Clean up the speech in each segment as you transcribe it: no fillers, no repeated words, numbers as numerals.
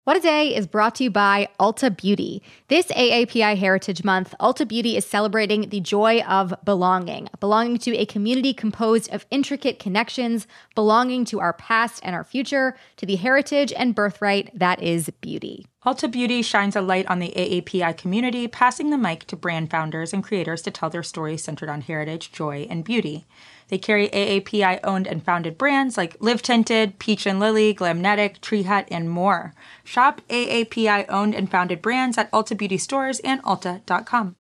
What a Day is brought to you by Ulta Beauty. This AAPI Heritage Month, Ulta Beauty is celebrating the joy of belonging to a community composed of intricate connections, belonging to our past and our future, to the heritage and birthright that is beauty. Ulta Beauty shines a light on the AAPI community, passing the mic to brand founders and creators to tell their stories centered on heritage, joy, and beauty. They carry AAPI-owned and founded brands like Live Tinted, Peach and Lily, Glamnetic, Tree Hut, and more. Shop AAPI-owned and founded brands at Ulta Beauty stores and Ulta.com.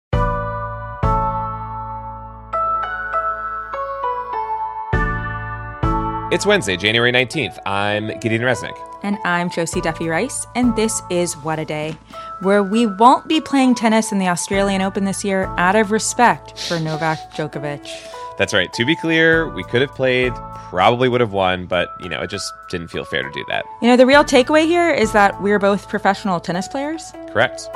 It's Wednesday, January 19th. I'm Gideon Resnick. And I'm Josie Duffy-Rice, and this is What a Day, where we won't be playing tennis in the Australian Open this year out of respect for Novak Djokovic. That's right. To be clear, we could have played, probably would have won, but, it just didn't feel fair to do that. The real takeaway here is that we're both professional tennis players. Correct.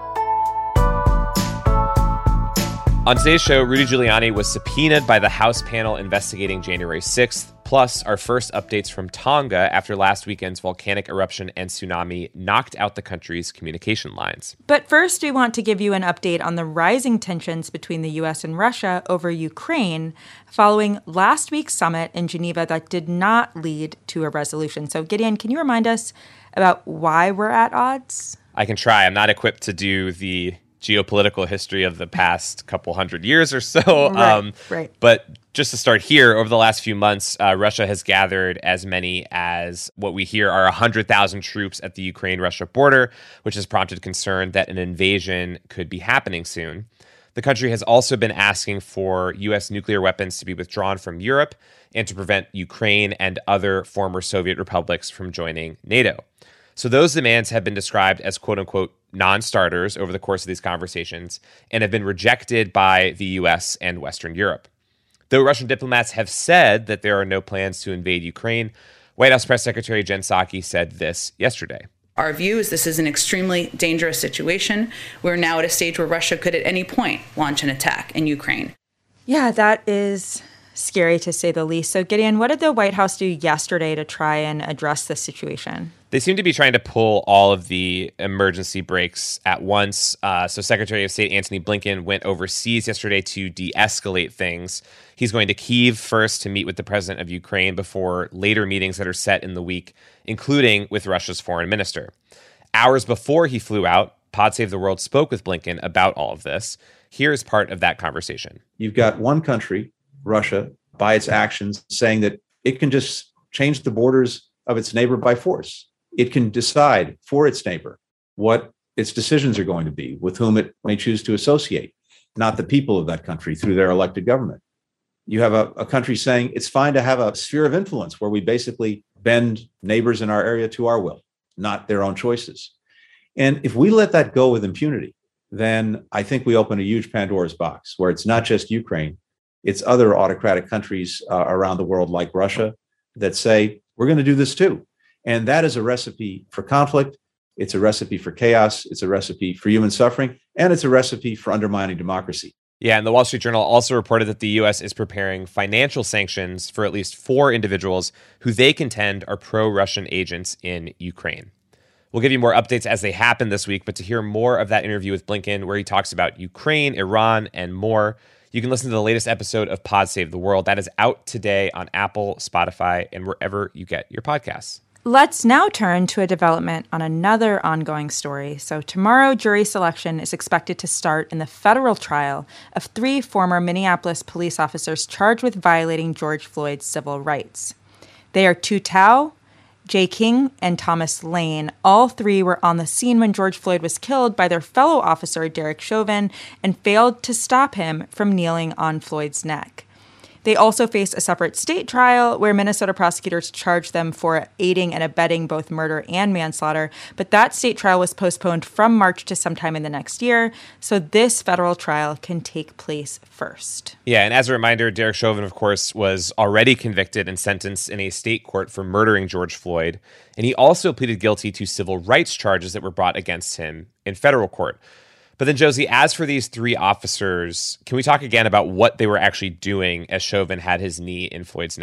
On today's show, Rudy Giuliani was subpoenaed by the House panel investigating January 6th, plus our first updates from Tonga after last weekend's volcanic eruption and tsunami knocked out the country's communication lines. But first, we want to give you an update on the rising tensions between the U.S. and Russia over Ukraine following last week's summit in Geneva that did not lead to a resolution. So, Gideon, can you remind us about why we're at odds? I can try. I'm not equipped to do the geopolitical history of the past couple hundred years or so. Right. But just to start here, over the last few months, Russia has gathered as many as what we hear are 100,000 troops at the Ukraine-Russia border, which has prompted concern that an invasion could be happening soon. The country has also been asking for U.S. nuclear weapons to be withdrawn from Europe and to prevent Ukraine and other former Soviet republics from joining NATO. So those demands have been described as quote-unquote non-starters over the course of these conversations and have been rejected by the U.S. and Western Europe. Though Russian diplomats have said that there are no plans to invade Ukraine, White House Press Secretary Jen Psaki said this yesterday. Our view is this is an extremely dangerous situation. We're now at a stage where Russia could at any point launch an attack in Ukraine. Yeah, that is scary to say the least. So, Gideon, what did the White House do yesterday to try and address this situation? They seem to be trying to pull all of the emergency brakes at once. So Secretary of State Antony Blinken went overseas yesterday to de-escalate things. He's going to Kyiv first to meet with the president of Ukraine before later meetings that are set in the week, including with Russia's foreign minister. Hours before he flew out, Pod Save the World spoke with Blinken about all of this. Here's part of that conversation. You've got one country, Russia, by its actions, saying that it can just change the borders of its neighbor by force. It can decide for its neighbor what its decisions are going to be, with whom it may choose to associate, not the people of that country through their elected government. You have a country saying it's fine to have a sphere of influence where we basically bend neighbors in our area to our will, not their own choices. And if we let that go with impunity, then I think we open a huge Pandora's box where it's not just Ukraine, it's other autocratic countries around the world like Russia that say, we're going to do this too. And that is a recipe for conflict. It's a recipe for chaos. It's a recipe for human suffering. And it's a recipe for undermining democracy. Yeah, and the Wall Street Journal also reported that the U.S. is preparing financial sanctions for at least 4 individuals who they contend are pro-Russian agents in Ukraine. We'll give you more updates as they happen this week, but to hear more of that interview with Blinken, where he talks about Ukraine, Iran, and more, you can listen to the latest episode of Pod Save the World. That is out today on Apple, Spotify, and wherever you get your podcasts. Let's now turn to a development on another ongoing story. So tomorrow, jury selection is expected to start in the federal trial of 3 former Minneapolis police officers charged with violating George Floyd's civil rights. They are Tu Tao, Jay King, and Thomas Lane. All 3 were on the scene when George Floyd was killed by their fellow officer, Derek Chauvin, and failed to stop him from kneeling on Floyd's neck. They also face a separate state trial where Minnesota prosecutors charged them for aiding and abetting both murder and manslaughter, but that state trial was postponed from March to sometime in the next year, so this federal trial can take place first. Yeah, and as a reminder, Derek Chauvin, of course, was already convicted and sentenced in a state court for murdering George Floyd, and he also pleaded guilty to civil rights charges that were brought against him in federal court. But then, Josie, as for these 3 officers, can we talk again about what they were actually doing as Chauvin had his knee in Floyd's neck?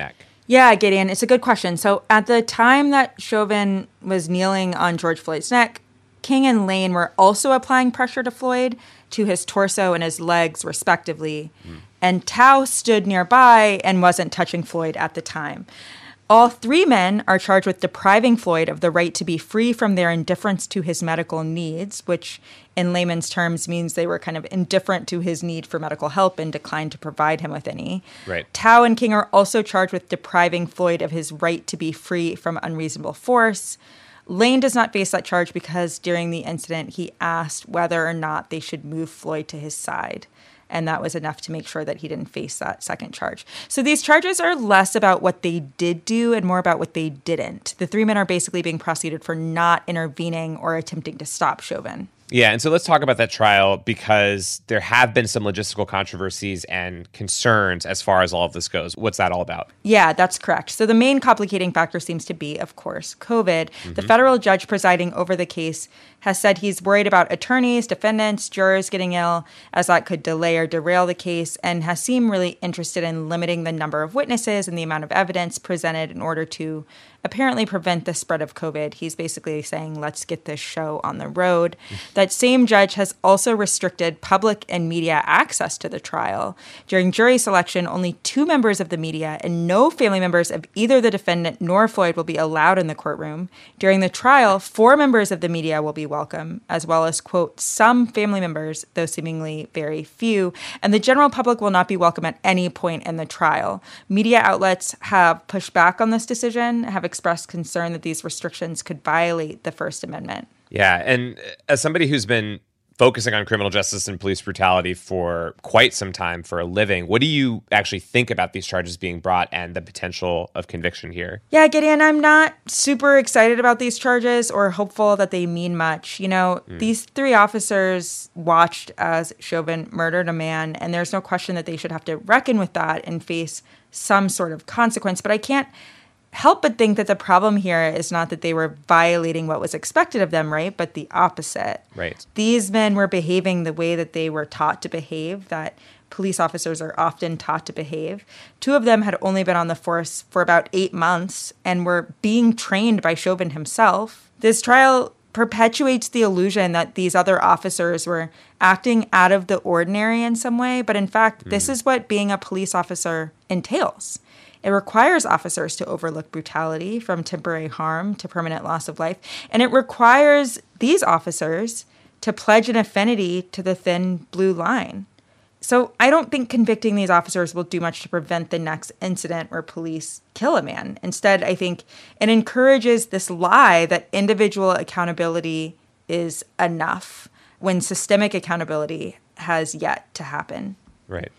Yeah, Gideon, it's a good question. So at the time that Chauvin was kneeling on George Floyd's neck, King and Lane were also applying pressure to Floyd, to his torso and his legs, respectively. And Tao stood nearby and wasn't touching Floyd at the time. All three men are charged with depriving Floyd of the right to be free from their indifference to his medical needs, which in layman's terms means they were kind of indifferent to his need for medical help and declined to provide him with any. Right. Tao and King are also charged with depriving Floyd of his right to be free from unreasonable force. Lane does not face that charge because during the incident, he asked whether or not they should move Floyd to his side. And that was enough to make sure that he didn't face that second charge. So these charges are less about what they did do and more about what they didn't. The three men are basically being prosecuted for not intervening or attempting to stop Chauvin. Yeah, and so let's talk about that trial because there have been some logistical controversies and concerns as far as all of this goes. What's that all about? Yeah, that's correct. So the main complicating factor seems to be, of course, COVID. The federal judge presiding over the case has said he's worried about attorneys, defendants, jurors getting ill, as that could delay or derail the case, and has seemed really interested in limiting the number of witnesses and the amount of evidence presented in order to apparently prevent the spread of COVID. He's basically saying, let's get this show on the road. That same judge has also restricted public and media access to the trial. During jury selection, only 2 members of the media and no family members of either the defendant nor Floyd will be allowed in the courtroom. During the trial, 4 members of the media will be welcome, as well as, quote, some family members, though seemingly very few, and the general public will not be welcome at any point in the trial. Media outlets have pushed back on this decision, have expressed concern that these restrictions could violate the First Amendment. Yeah, and as somebody who's been focusing on criminal justice and police brutality for quite some time for a living, what do you actually think about these charges being brought and the potential of conviction here? Yeah, Gideon, I'm not super excited about these charges or hopeful that they mean much. You know, these 3 officers watched as Chauvin murdered a man, and there's no question that they should have to reckon with that and face some sort of consequence. But I can't help but think that the problem here is not that they were violating what was expected of them, right? But the opposite. Right. These men were behaving the way that they were taught to behave, that police officers are often taught to behave. 2 of them had only been on the force for about 8 months and were being trained by Chauvin himself. This trial perpetuates the illusion that these other officers were acting out of the ordinary in some way. But in fact, this is what being a police officer entails. It requires officers to overlook brutality from temporary harm to permanent loss of life. And it requires these officers to pledge an affinity to the thin blue line. So I don't think convicting these officers will do much to prevent the next incident where police kill a man. Instead, I think it encourages this lie that individual accountability is enough when systemic accountability has yet to happen. Right.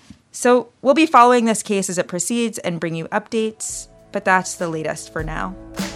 So we'll be following this case as it proceeds and bring you updates, but that's the latest for now.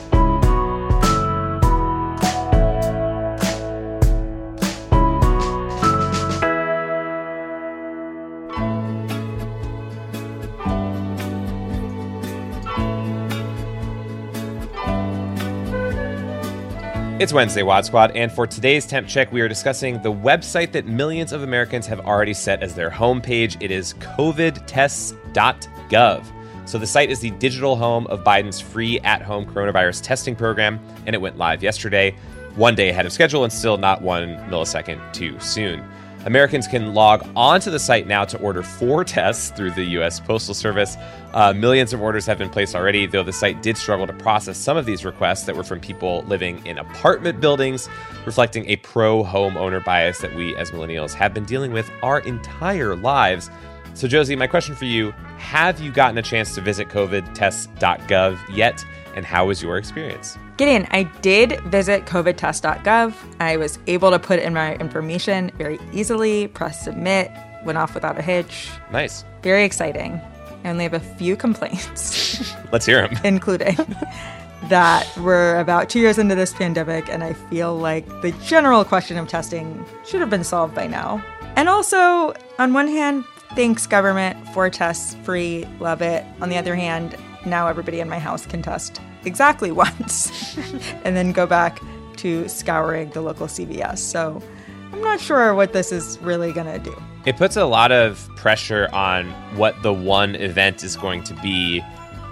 It's Wednesday, Wad Squad, and for today's Temp Check, we are discussing the website that millions of Americans have already set as their homepage. It is covidtests.gov. So the site is the digital home of Biden's free at-home coronavirus testing program, and it went live yesterday, 1 day ahead of schedule and still not 1 millisecond too soon. Americans can log onto the site now to order 4 tests through the U.S. Postal Service. Millions of orders have been placed already, though the site did struggle to process some of these requests that were from people living in apartment buildings, reflecting a pro-homeowner bias that we as millennials have been dealing with our entire lives. So, Josie, my question for you, have you gotten a chance to visit covidtests.gov yet, and how was your experience? Gideon, I did visit covidtest.gov. I was able to put in my information very easily, press submit, went off without a hitch. Nice. Very exciting. I only have a few complaints. Let's hear them. Including that we're about 2 years into this pandemic, and I feel like the general question of testing should have been solved by now. And also, on one hand, thanks government for tests, free, love it. On the other hand, now everybody in my house can test exactly once and then go back to scouring the local CVS. So I'm not sure what this is really going to do. It puts a lot of pressure on what the one event is going to be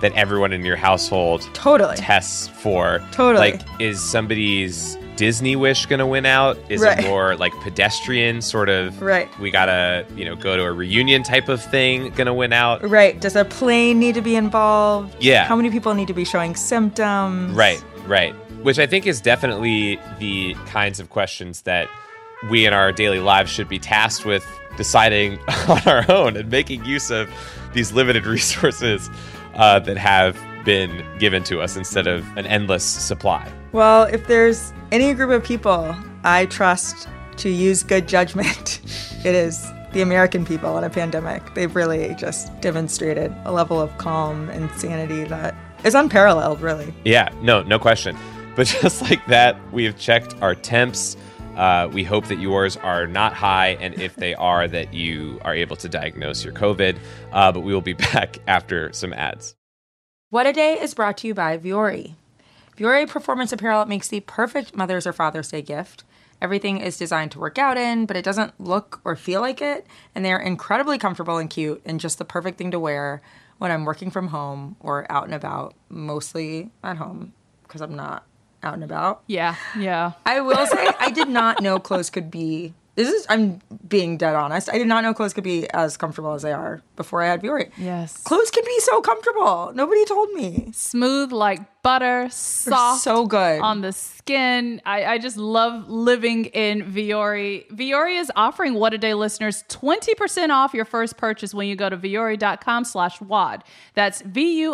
that everyone in your household Totally tests for. Totally. Like, is somebody's Disney wish going to win out? Is it more like pedestrian sort of, we got to, go to a reunion type of thing going to win out? Right. Does a plane need to be involved? Yeah. How many people need to be showing symptoms? Right. Which I think is definitely the kinds of questions that we in our daily lives should be tasked with deciding on our own and making use of these limited resources that have been given to us instead of an endless supply. Well, if there's any group of people I trust to use good judgment, it is the American people in a pandemic. They've really just demonstrated a level of calm and sanity that is unparalleled, really. Yeah, no question. But just like that, we have checked our temps. We hope that yours are not high, and if they are, that you are able to diagnose your COVID. But we will be back after some ads. What a Day is brought to you by Vuori. Vuori Performance Apparel makes the perfect Mother's or Father's Day gift. Everything is designed to work out in, but it doesn't look or feel like it, and they're incredibly comfortable and cute and just the perfect thing to wear when I'm working from home or out and about, mostly at home because I'm not out and about. Yeah. I will say I did not know clothes could be, I'm being dead honest, I did not know clothes could be as comfortable as they are before I had Vuori. Yes. Clothes can be so comfortable. Nobody told me. Smooth like butter, soft. So good. On the skin. I just love living in Vuori. Vuori is offering What a Day listeners 20% off your first purchase when you go to vuori.com/WOD. That's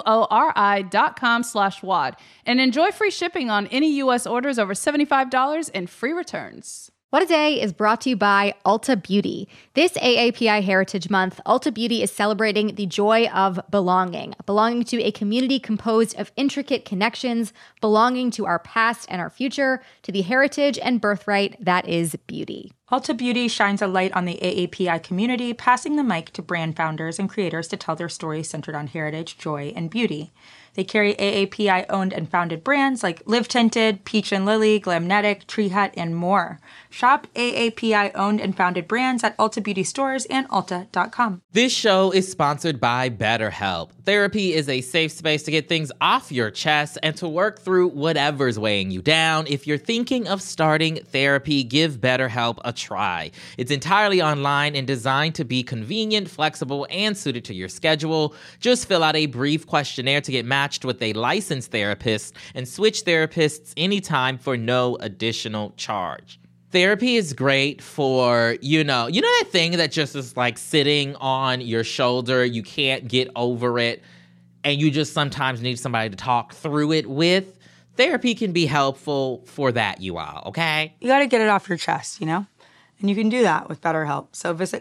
VUORI.com/WOD. And enjoy free shipping on any U.S. orders over $75 and free returns. What a Day is brought to you by Ulta Beauty. This AAPI Heritage Month, Ulta Beauty is celebrating the joy of belonging to a community composed of intricate connections, belonging to our past and our future, to the heritage and birthright that is beauty. Ulta Beauty shines a light on the AAPI community, passing the mic to brand founders and creators to tell their stories centered on heritage, joy, and beauty. They carry AAPI-owned and founded brands like Live Tinted, Peach & Lily, Glamnetic, Tree Hut, and more. Shop AAPI-owned and founded brands at Ulta Beauty stores and Ulta.com. This show is sponsored by BetterHelp. Therapy is a safe space to get things off your chest and to work through whatever's weighing you down. If you're thinking of starting therapy, give BetterHelp a try. It's entirely online and designed to be convenient, flexible, and suited to your schedule. Just fill out a brief questionnaire to get matched with a licensed therapist and switch therapists anytime for no additional charge. Therapy is great for, you know that thing that just is like sitting on your shoulder, you can't get over it, and you just sometimes need somebody to talk through it with? Therapy can be helpful for that, you all, okay? You got to get it off your chest, And you can do that with BetterHelp. So visit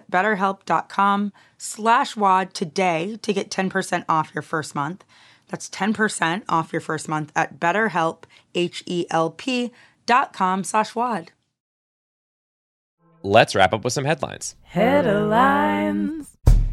betterhelp.com/WOD today to get 10% off your first month. That's 10% off your first month at BetterHelp, HELP.com/WOD. Let's wrap up with some headlines. Headlines.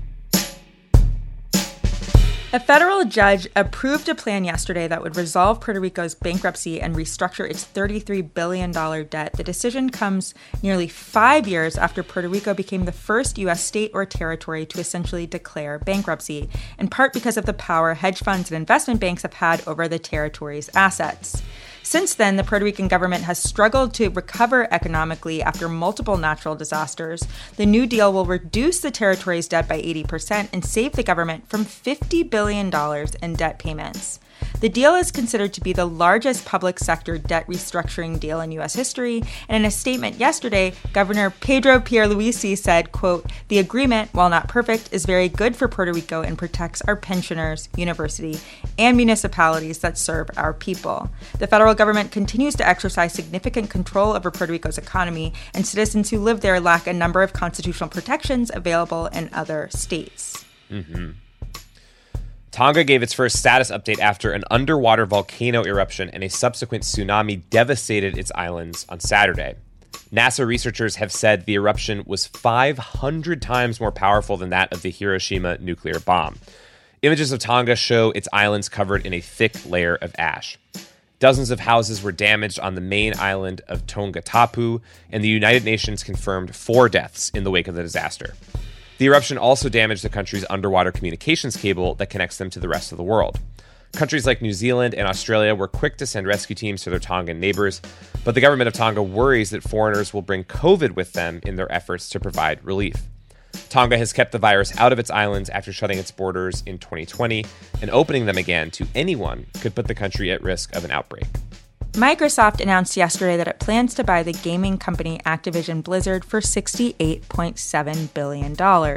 A federal judge approved a plan yesterday that would resolve Puerto Rico's bankruptcy and restructure its $33 billion debt. The decision comes nearly 5 years after Puerto Rico became the first U.S. state or territory to essentially declare bankruptcy, in part because of the power hedge funds and investment banks have had over the territory's assets. Since then, the Puerto Rican government has struggled to recover economically after multiple natural disasters. The new deal will reduce the territory's debt by 80% and save the government from $50 billion in debt payments. The deal is considered to be the largest public sector debt restructuring deal in U.S. history, and in a statement yesterday, Governor Pedro Pierluisi said, quote, "The agreement, while not perfect, is very good for Puerto Rico and protects our pensioners, university, and municipalities that serve our people. The federal government continues to exercise significant control over Puerto Rico's economy, and citizens who live there lack a number of constitutional protections available in other states." Mm-hmm. Tonga gave its first status update after an underwater volcano eruption and a subsequent tsunami devastated its islands on Saturday. NASA researchers have said the eruption was 500 times more powerful than that of the Hiroshima nuclear bomb. Images of Tonga show its islands covered in a thick layer of ash. Dozens of houses were damaged on the main island of Tongatapu, and the United Nations confirmed 4 deaths in the wake of the disaster. The eruption also damaged the country's underwater communications cable that connects them to the rest of the world. Countries like New Zealand and Australia were quick to send rescue teams to their Tongan neighbors, but the government of Tonga worries that foreigners will bring COVID with them in their efforts to provide relief. Tonga has kept the virus out of its islands after shutting its borders in 2020, and opening them again to anyone could put the country at risk of an outbreak. Microsoft announced yesterday that it plans to buy the gaming company Activision Blizzard for $68.7 billion,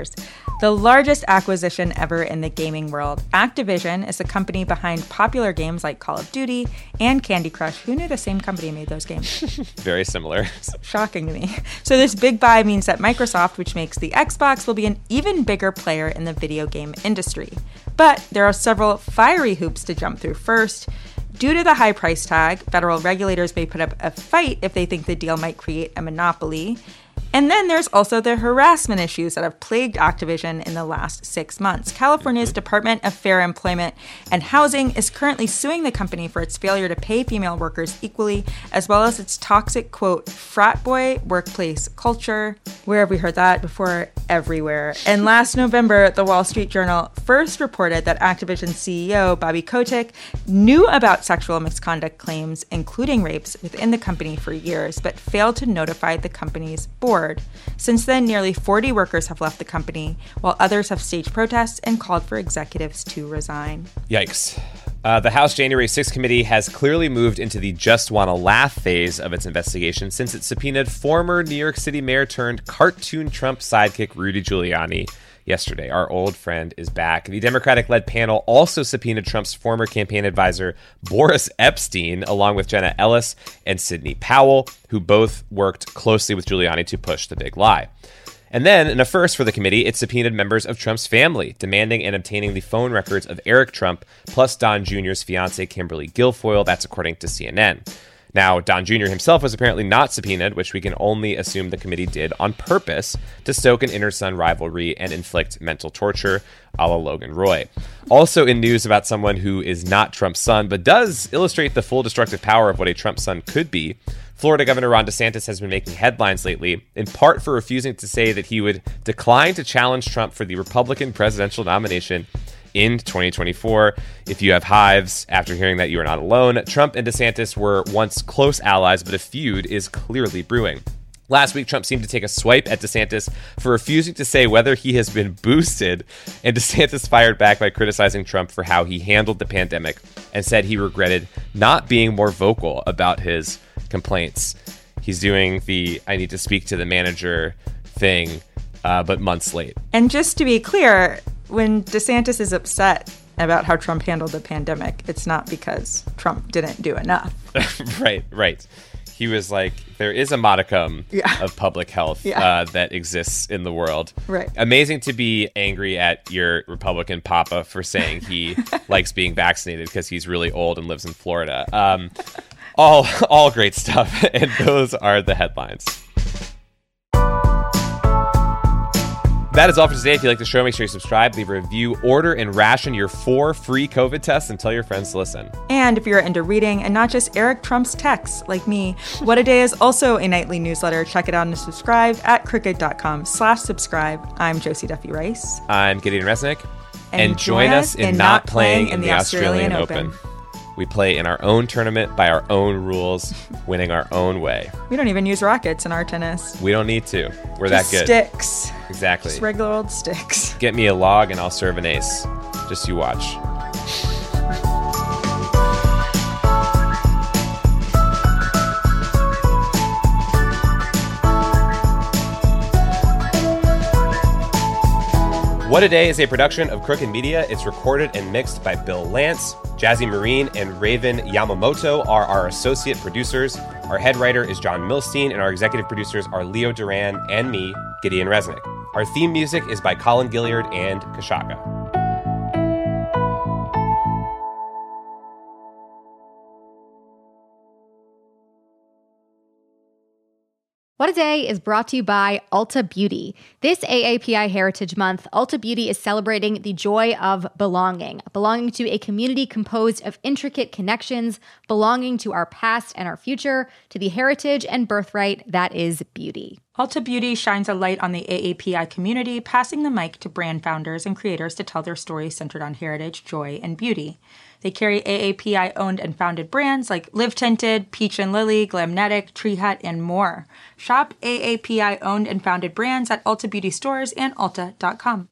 the largest acquisition ever in the gaming world. Activision is the company behind popular games like Call of Duty and Candy Crush. Who knew the same company made those games? Very similar. Shocking to me. So this big buy means that Microsoft, which makes the Xbox, will be an even bigger player in the video game industry. But there are several fiery hoops to jump through first. Due to the high price tag, federal regulators may put up a fight if they think the deal might create a monopoly. And then there's also the harassment issues that have plagued Activision in the last 6 months. California's Department of Fair Employment and Housing is currently suing the company for its failure to pay female workers equally, as well as its toxic, quote, frat boy workplace culture. Where have we heard that before? Everywhere. And last November, the Wall Street Journal first reported that Activision CEO Bobby Kotick knew about sexual misconduct claims, including rapes, within the company for years, but failed to notify the company's board. Since then, nearly 40 workers have left the company, while others have staged protests and called for executives to resign. Yikes. The House January 6th committee has clearly moved into the just wanna laugh phase of its investigation since it subpoenaed former New York City mayor turned cartoon Trump sidekick Rudy Giuliani yesterday. Our old friend is back. The Democratic-led panel also subpoenaed Trump's former campaign advisor, Boris Epstein, along with Jenna Ellis and Sidney Powell, who both worked closely with Giuliani to push the big lie. And then, in a first for the committee, it subpoenaed members of Trump's family, demanding and obtaining the phone records of Eric Trump, plus Don Jr.'s fiancée, Kimberly Guilfoyle. That's according to CNN. Now, Don Jr. himself was apparently not subpoenaed, which we can only assume the committee did on purpose to stoke an inter-son rivalry and inflict mental torture, a la Logan Roy. Also in news about someone who is not Trump's son, but does illustrate the full destructive power of what a Trump son could be, Florida Governor Ron DeSantis has been making headlines lately, in part for refusing to say that he would decline to challenge Trump for the Republican presidential nomination in 2024. If you have hives, after hearing that, you are not alone. Trump and DeSantis were once close allies, but a feud is clearly brewing. Last week, Trump seemed to take a swipe at DeSantis for refusing to say whether he has been boosted, and DeSantis fired back by criticizing Trump for how he handled the pandemic and said he regretted not being more vocal about his complaints. He's doing the I need to speak to the manager thing, but months late. And just to be clear, when DeSantis is upset about how Trump handled the pandemic, it's not because Trump didn't do enough. Right. He was like, there is a modicum of public health that exists in the world. Right. Amazing to be angry at your Republican papa for saying he likes being vaccinated because he's really old and lives in Florida. All great stuff. And those are the headlines. That is all for today. If you like the show, make sure you subscribe, leave a review, order and ration your 4 free COVID tests, and tell your friends to listen. And if you're into reading and not just Eric Trump's texts like me, What a Day is also a nightly newsletter. Check it out and subscribe at crooked.com/subscribe. I'm Josie Duffy Rice. I'm Gideon Resnick. And join us in not playing in the Australian Open. We play in our own tournament by our own rules, winning our own way. We don't even use rackets in our tennis. We don't need to. We're just that good. Sticks. Exactly. Just regular old sticks. Get me a log and I'll serve an ace. Just you watch. What a Day is a production of Crooked Media. It's recorded and mixed by Bill Lance. Jazzy Marine and Raven Yamamoto are our associate producers. Our head writer is John Milstein, and our executive producers are Leo Duran and me, Gideon Resnick. Our theme music is by Colin Gilliard and Kashaka. What a Day is brought to you by Ulta Beauty. This AAPI Heritage Month, Ulta Beauty is celebrating the joy of belonging to a community composed of intricate connections, belonging to our past and our future, to the heritage and birthright that is beauty. Ulta Beauty shines a light on the AAPI community, passing the mic to brand founders and creators to tell their stories centered on heritage, joy, and beauty. They carry AAPI-owned and founded brands like Live Tinted, Peach and Lily, Glamnetic, Tree Hut, and more. Shop AAPI-owned and founded brands at Ulta Beauty stores and Ulta.com.